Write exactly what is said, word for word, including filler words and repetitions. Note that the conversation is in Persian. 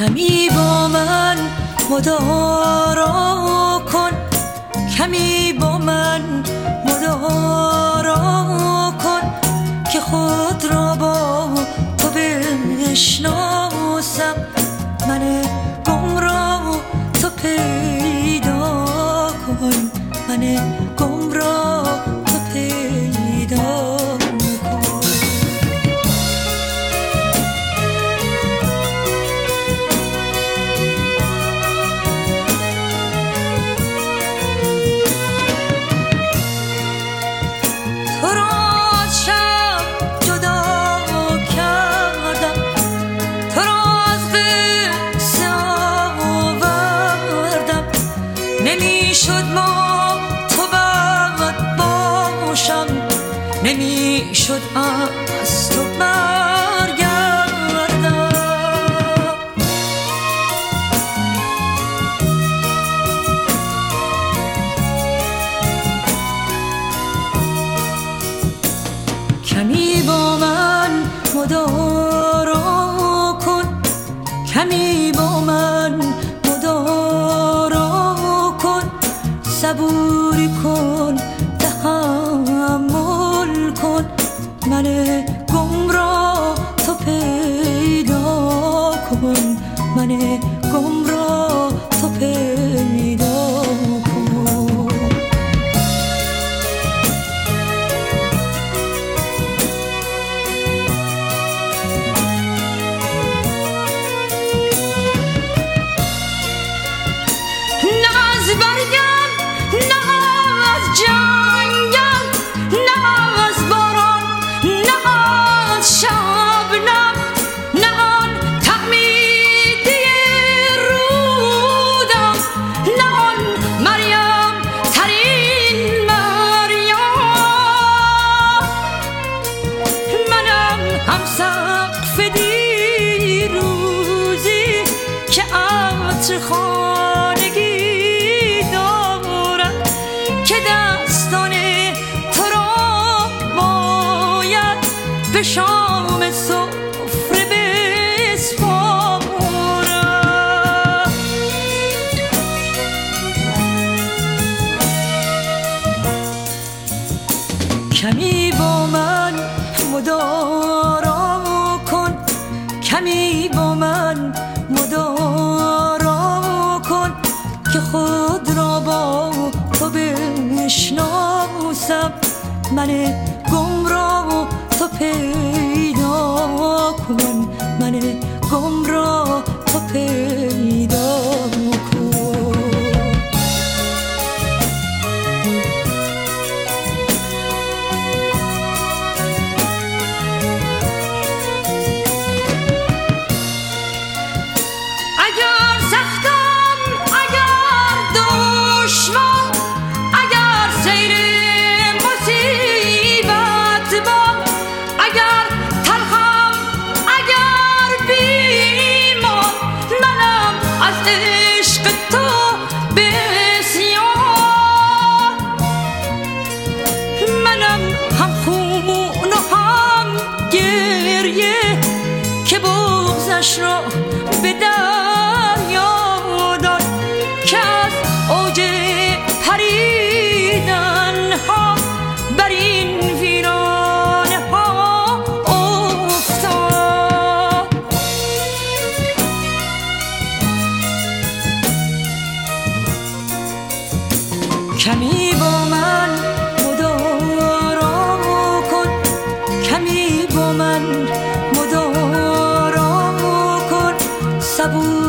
کمی با من مدارا کن، کمی با من مدارا کن که خود را با تو بشناسم. من گمراه تو پیدا کن، من گمراه تو پیدا کن. تو را از شب جدا کردم، تو را از قصه آوردم. نمیشد ما تو بد باشم، نمیشد از تو برگردم. کمی با من مدارا کن، کمی با من مدارا کن. صبوری کن، تحمل کن، من گمراه تو پیدا کن، من گمراه تو پیدا کن. نه از برگم، نه از جنگم، نه از باران، نه از شبنم، نه آن تعمیدی رودم، نه آن مریم ترین مریم. منم هم سقف دیروزی که عطر خانگی دارد، که دستان تو را باید به شام سفره بسپارم. کمی با من مدارا کن، کمی با من مدارا کن که خود را با تو بشناسم. من گمراه تو پیدا کن، من گمراه تو پیدا کن. اگر سختم، اگر دشوار، اگر سیر مصیبت باد، اگر تلخم، اگر بیمار، منم از عشق تو بسیار. منم هم خون و هم گریه که بغضش را به دریا داد، که از اوج پریدن ها بر این ویرانه ها افتاد. کمی با من مدارا کن، کمی با من مدارا کن. صبور